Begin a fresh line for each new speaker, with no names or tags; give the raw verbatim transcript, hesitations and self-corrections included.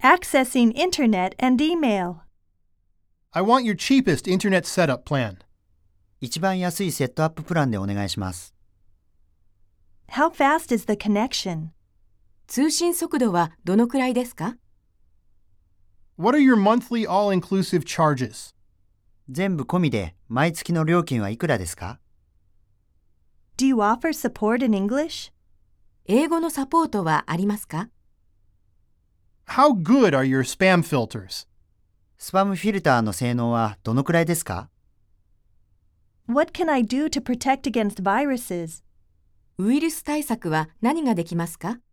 Accessing Internet and Email.
I want your cheapest internet setup plan.
一番安いセットアッププランでお願いします。
How fast is the connection?
通信速度はどのくらいですか？
What are your monthly all-inclusive charges?
全部込みで毎月の料金はいくらですか？
Do you offer support in English?
英語のサポートはありますか？
How good are your spam filters?
スパムフィルターの性能はどのくらいですか？
What can I do to protect against viruses?
ウイルス対策は何ができますか？